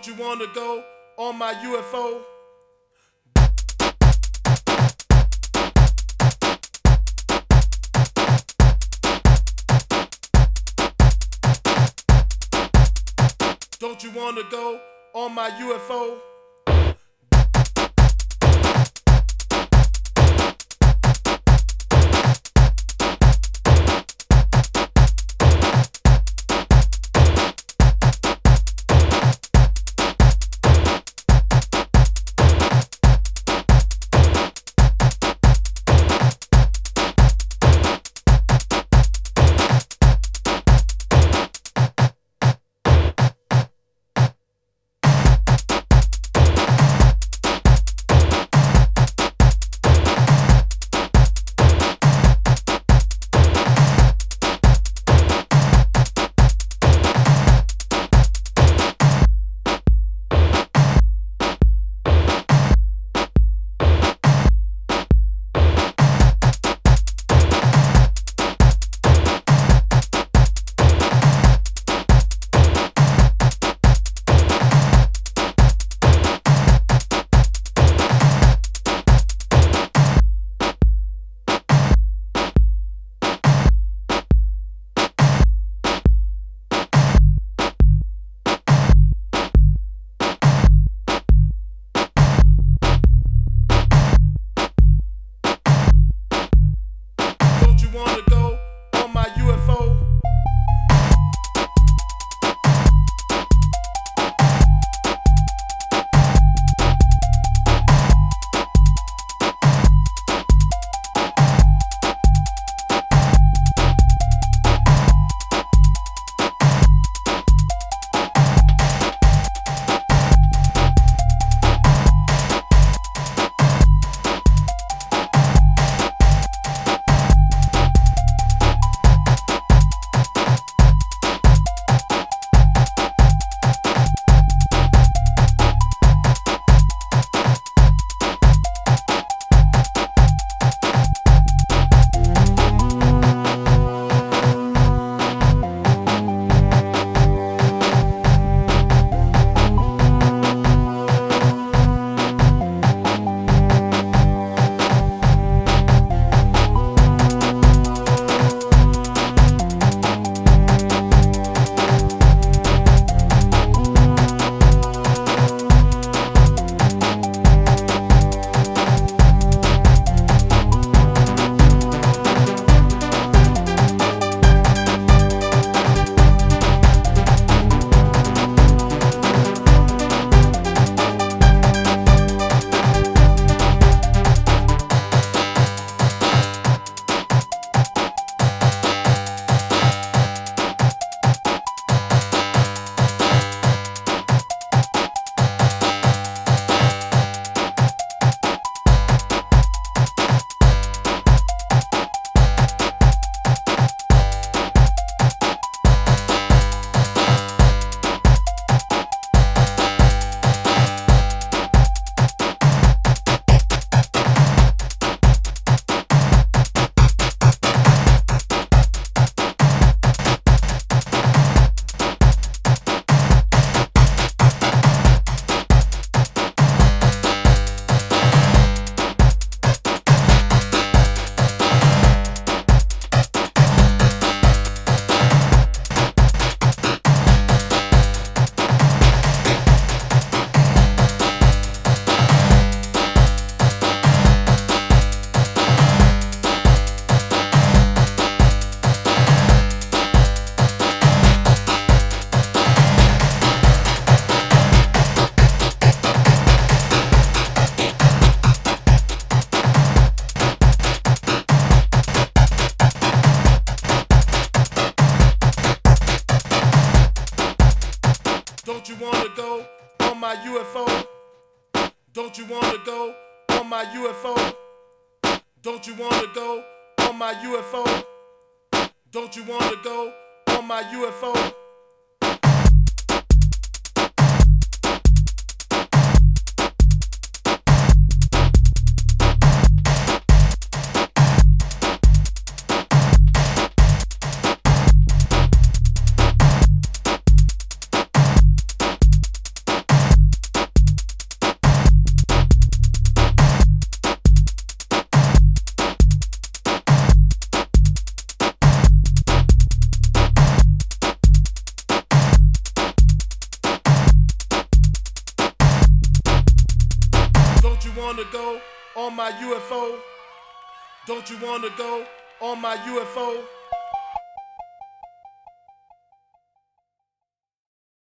Don't you wanna go on my UFO? Don't you wanna go on my UFO? Wanna go on my UFO? Don't you wanna go on my UFO? Don't you wanna go on my UFO? Don't you wanna go on my UFO? Don't you wanna go on my UFO? wanna go on my UFO? Don't you wanna go on my UFO?